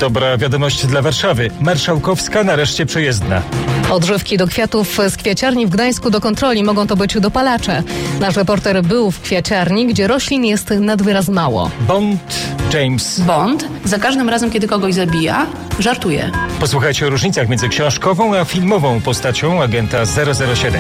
Dobra wiadomość dla Warszawy. Marszałkowska nareszcie przejezdna. Odżywki do kwiatów z kwiaciarni w Gdańsku do kontroli. Mogą to być dopalacze. Nasz reporter był w kwiaciarni, gdzie roślin jest nad wyraz mało. James Bond za każdym razem, kiedy kogoś zabija, żartuje. Posłuchajcie o różnicach między książkową a filmową postacią agenta 007.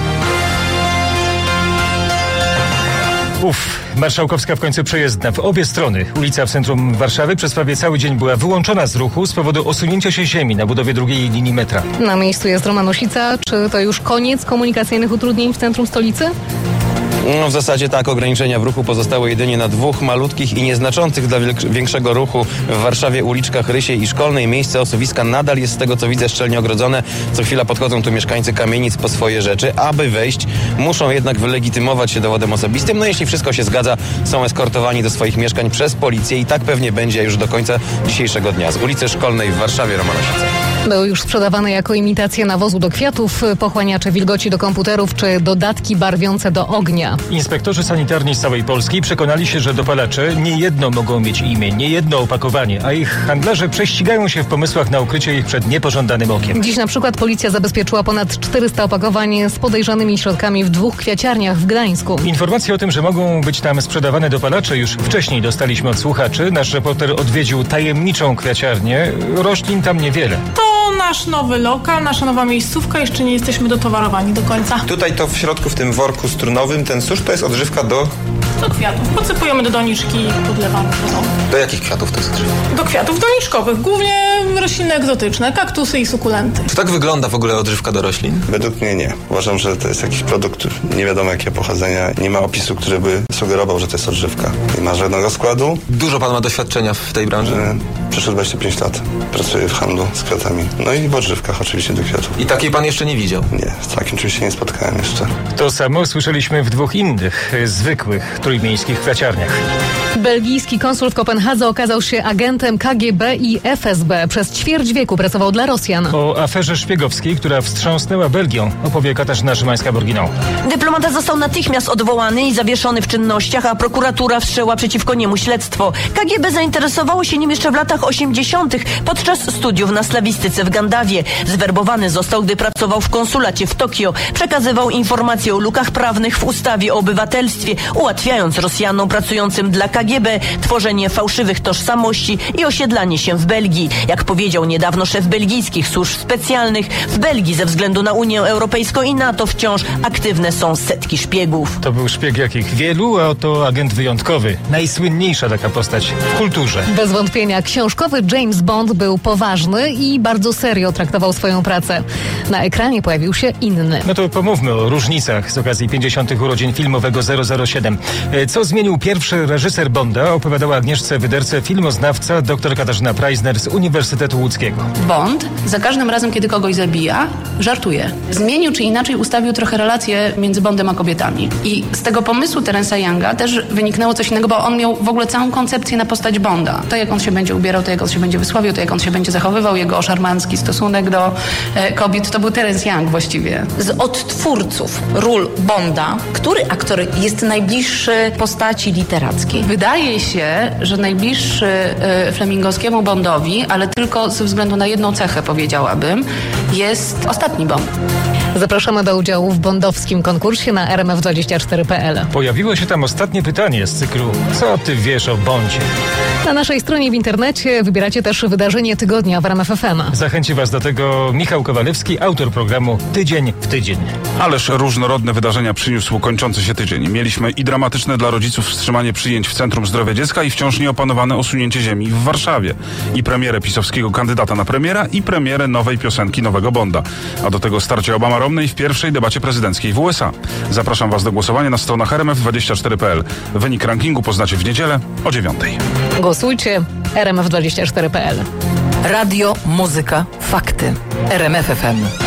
Marszałkowska w końcu przejezdna w obie strony. Ulica w centrum Warszawy przez prawie cały dzień była wyłączona z ruchu z powodu osunięcia się ziemi na budowie drugiej linii metra. Na miejscu jest Roman Osica. Czy to już koniec komunikacyjnych utrudnień w centrum stolicy? No, w zasadzie tak, ograniczenia w ruchu pozostały jedynie na dwóch malutkich i nieznaczących dla większego ruchu w Warszawie uliczkach Rysiej i Szkolnej. Miejsce osuwiska nadal jest z tego, co widzę, szczelnie ogrodzone. Co chwila podchodzą tu mieszkańcy kamienic po swoje rzeczy. Aby wejść, muszą jednak wylegitymować się dowodem osobistym. No jeśli wszystko się zgadza, są eskortowani do swoich mieszkań przez policję i tak pewnie będzie już do końca dzisiejszego dnia. Z ulicy Szkolnej w Warszawie, Roman Osica. Był już sprzedawany jako imitacja nawozu do kwiatów, pochłaniacze wilgoci do komputerów czy dodatki barwiące do ognia. Inspektorzy sanitarni z całej Polski przekonali się, że dopalacze nie jedno mogą mieć imię, nie jedno opakowanie, a ich handlarze prześcigają się w pomysłach na ukrycie ich przed niepożądanym okiem. Dziś na przykład policja zabezpieczyła ponad 400 opakowań z podejrzanymi środkami w 2 kwiaciarniach w Gdańsku. Informacje o tym, że mogą być tam sprzedawane dopalacze, już wcześniej dostaliśmy od słuchaczy. Nasz reporter odwiedził tajemniczą kwiaciarnię. Roślin tam niewiele. To nasz nowy lokal, nasza nowa miejscówka. Jeszcze nie jesteśmy dotowarowani do końca. Tutaj to w środku, w tym worku strunowym, ten susz to jest odżywka do kwiatów. Podsypujemy do doniczki i podlewamy wodą. Do jakich kwiatów to jest odżywka? Do kwiatów doniczkowych, głównie rośliny egzotyczne, kaktusy i sukulenty. Czy tak wygląda w ogóle odżywka do roślin? Według mnie nie. Uważam, że to jest jakiś produkt nie wiadomo jakiego pochodzenia. Nie ma opisu, który by sugerował, że to jest odżywka. Nie ma żadnego składu. Dużo pan ma doświadczenia w tej branży? Przeszło 25 lat. Pracuję w handlu z kwiatami. No i w odżywkach oczywiście do kwiatów. I takiej pan jeszcze nie widział? Nie, z takim czymś się nie spotkałem jeszcze. To samo słyszeliśmy w 2 innych, zwykłych, trójmiejskich kwiaciarniach. Belgijski konsul w Kopenhadze okazał się agentem KGB i FSB. Przez ćwierć wieku pracował dla Rosjan. O aferze szpiegowskiej, która wstrząsnęła Belgią, opowie Katarzyna Szymańska-Borginą. Dyplomata został natychmiast odwołany i zawieszony w czynnościach, a prokuratura wszczęła przeciwko niemu śledztwo. KGB zainteresowało się nim jeszcze w latach 80. podczas studiów na slawistyce w Gandawie. Zwerbowany został, gdy pracował w konsulacie w Tokio. Przekazywał informacje o lukach prawnych w ustawie o obywatelstwie, ułatwiając Rosjanom pracującym dla KGB tworzenie fałszywych tożsamości i osiedlanie się w Belgii. Jak powiedział niedawno szef belgijskich służb specjalnych, w Belgii ze względu na Unię Europejską i NATO wciąż aktywne są setki szpiegów. To był szpieg jakich wielu, a oto agent wyjątkowy. Najsłynniejsza taka postać w kulturze. Bez wątpienia książkowy James Bond był poważny i bardzo serio traktował swoją pracę. Na ekranie pojawił się inny. No to pomówmy o różnicach z okazji 50. urodzin filmowego 007. Co zmienił pierwszy reżyser Bonda, opowiadała Agnieszce Wyderce filmoznawca dr Katarzyna Preisner z Uniwersytetu Łódzkiego. Bond za każdym razem, kiedy kogoś zabija, żartuje. Zmienił czy inaczej ustawił trochę relacje między Bondem a kobietami. I z tego pomysłu Terensa Younga też wyniknęło coś innego, bo on miał w ogóle całą koncepcję na postać Bonda. To, jak on się będzie ubierał, to, jak on się będzie wysławiał, to, jak on się będzie zachowywał, jego szarmancki stosunek do kobiet, to był Terence Young właściwie. Z odtwórców ról Bonda, który aktor jest najbliższy postaci literackiej? Wydaje się, że najbliższy flemingowskiemu Bondowi, ale tylko ze względu na jedną cechę, powiedziałabym, jest ostatni Bond. Zapraszamy do udziału w bondowskim konkursie na rmf24.pl. Pojawiło się tam ostatnie pytanie z cyklu Co ty wiesz o Bondzie? Na naszej stronie w internecie wybieracie też wydarzenie tygodnia w RMF FM. Zachęci Was do tego Michał Kowalewski, autor programu Tydzień w Tydzień. Ależ różnorodne wydarzenia przyniósł kończący się tydzień. Mieliśmy i dramatyczne dla rodziców wstrzymanie przyjęć w Centrum Zdrowia Dziecka i wciąż nieopanowane osunięcie ziemi w Warszawie. I premierę pisowskiego kandydata na premiera i premierę nowej piosenki nowego Bonda. A do tego starcie Obama-Romney w pierwszej debacie prezydenckiej w USA. Zapraszam Was do głosowania na stronach rmf24.pl. Wynik rankingu poznacie w niedzielę o 9:00. Głosujcie rmf24.pl. Radio, muzyka, fakty. RMF FM.